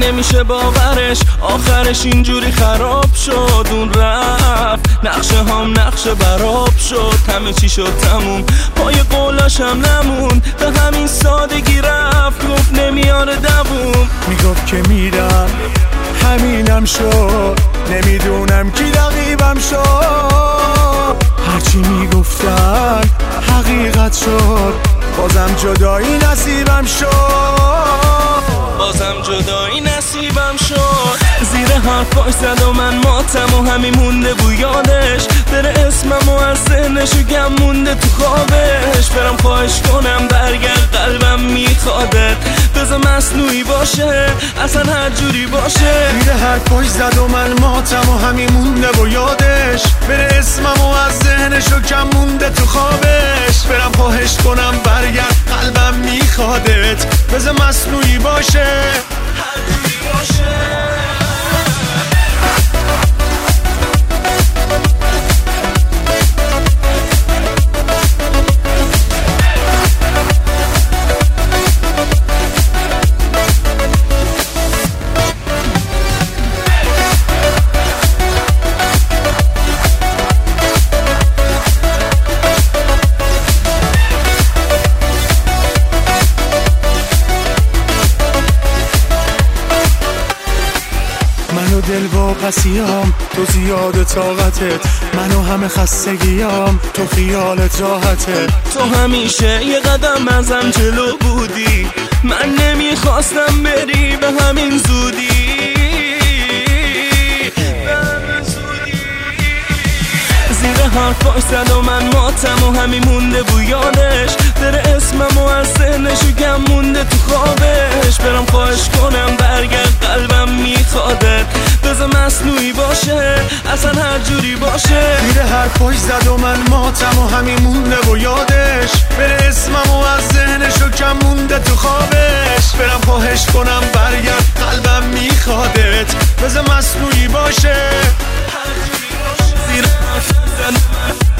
نمیشه باورش، آخرش اینجوری خراب شد. اون رفت نقشه هم نقشه براب شد، همه چی شد تموم، پای قولاش هم نمون، به همین سادگی رفت، گفت نمیاره دووم. میگفت که میرم همینم شد، نمیدونم کی رقیبم شد. هرچی میگفتن حقیقت شد، بازم جدایی نصیبم شد، بازم جدایی نصیبم شد. زیر حرفاش زد و من ماتم و همین مونده بو یادش، بره اسمم و از ذهنشو گم مونده تو خوابش. برم خواهش کنم برگرد قلبم میخوادت، بذار مصنوعی باشه اصلا هر جوری باشه. زیر حرفاش زد و من ماتم و همین مونده بو یادش، بره اسمم و از ذهنشو کم مونده تو خوابش. برم خواهش کنم برگرد قلبم میخوادت، بذار مصنوعی باشه هر جوری باشه. منو دل با پسیام، تو زیاد طاقتت، منو همه خستگیام، تو خیالت راحته. تو همیشه یه قدم ازم جلو بودی، من نمیخواستم بری به همین زودی. زیر حرفاش زد و من ماتم و همین مونده بو یادش، بره اسمم و از ذهنشو گم مونده تو خوابش. برم خواهش کنم برگرد قلبم میخوادت، بذار مصنوعی باشه اصلا هر جوری باشه. زیر حرفاش زد و من ماتم و همین مونده بو یادش، بره اسمم و از ذهنشو کم مونده تو خوابش. برم خواهش کنم برگرد قلبم میخوادت، بذار مصنوعی باشه هر جوری باشه. زیر حرفاش زد و من